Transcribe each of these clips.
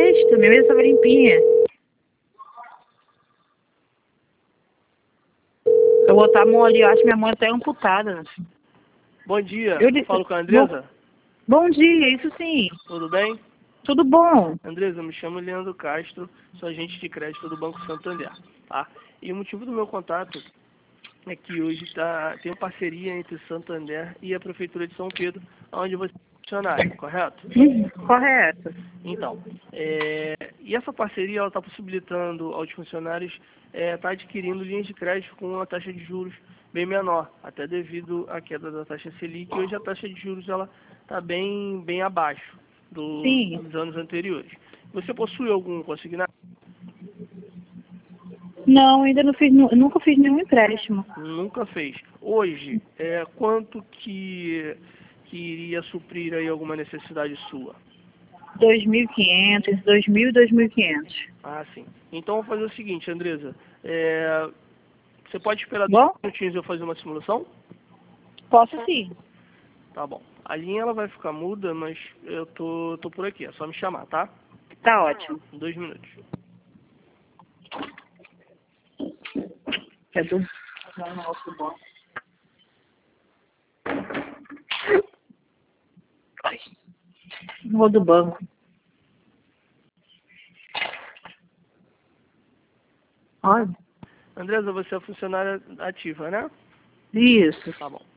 crédito, minha mesa estava limpinha. Eu vou botar a mão ali, eu acho minha mão até amputada. Bom dia, Eu falo com a Andresa. Bom dia, isso sim. Tudo bem? Tudo bom? Andresa, eu me chamo Leandro Castro, sou agente de crédito do Banco Santander, tá? E o motivo do meu contato é que hoje tem uma parceria entre Santander e a Prefeitura de São Pedro, onde você é funcionário, correto? Correto. Então, e essa parceria está possibilitando aos funcionários estar adquirindo linhas de crédito com uma taxa de juros bem menor, até devido à queda da taxa Selic. Hoje a taxa de juros está bem abaixo dos anos anteriores. Você possui algum consignado? Não, ainda não fiz, nunca fiz nenhum empréstimo. Nunca fez. Hoje, quanto que iria suprir aí alguma necessidade sua? 2.500, 2.000 e 2.500. Ah, sim. Então, vou fazer o seguinte, Andresa. Você pode esperar Bom? 2 minutinhos eu fazer uma simulação? Posso sim. Tá bom. A linha ela vai ficar muda, mas eu tô por aqui. É só me chamar, tá? Tá ótimo. 2 minutos. É do... Vou do banco. Olha. Andresa, você é funcionária ativa, né? Isso. Tá bom.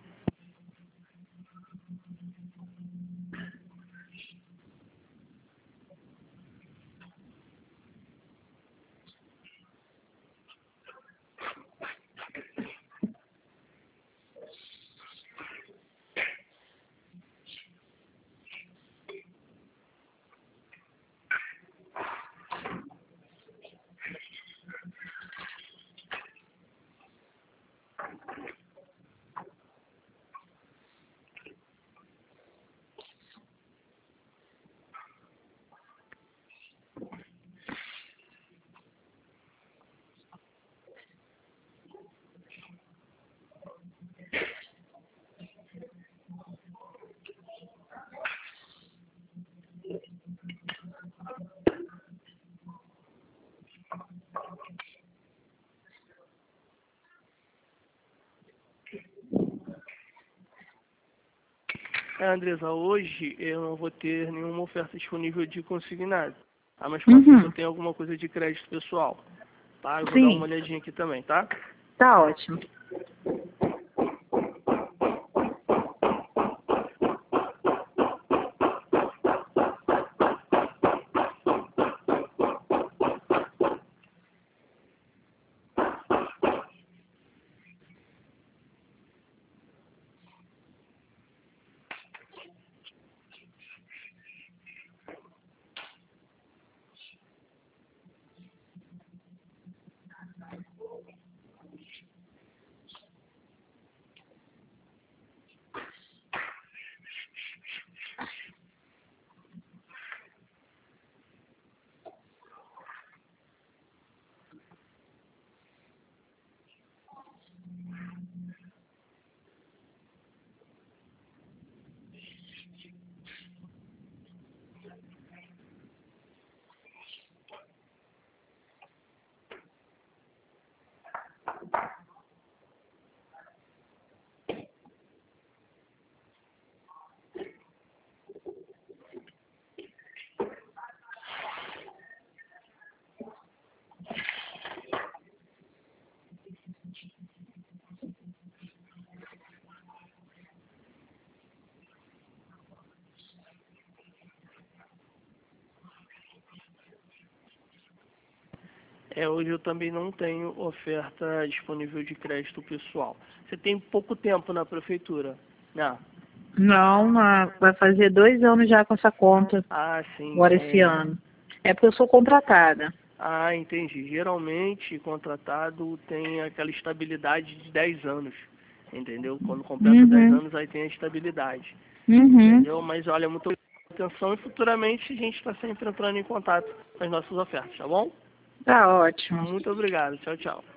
Andresa, hoje eu não vou ter nenhuma oferta disponível de consignado. Tá? Mas posso ver se eu tenho alguma coisa de crédito pessoal. Tá? Eu vou dar uma olhadinha aqui também, tá? Tá ótimo. Hoje eu também não tenho oferta disponível de crédito pessoal. Você tem pouco tempo na prefeitura, né? Não, vai fazer 2 anos já com essa conta. Ah, sim. Agora esse ano. É porque eu sou contratada. Ah, entendi. Geralmente, contratado tem aquela estabilidade de 10 anos, entendeu? Quando completa 10 anos, aí tem a estabilidade, entendeu? Mas olha, muito atenção e futuramente a gente está sempre entrando em contato com as nossas ofertas, tá bom? Tá ótimo. Muito obrigado. Tchau, tchau.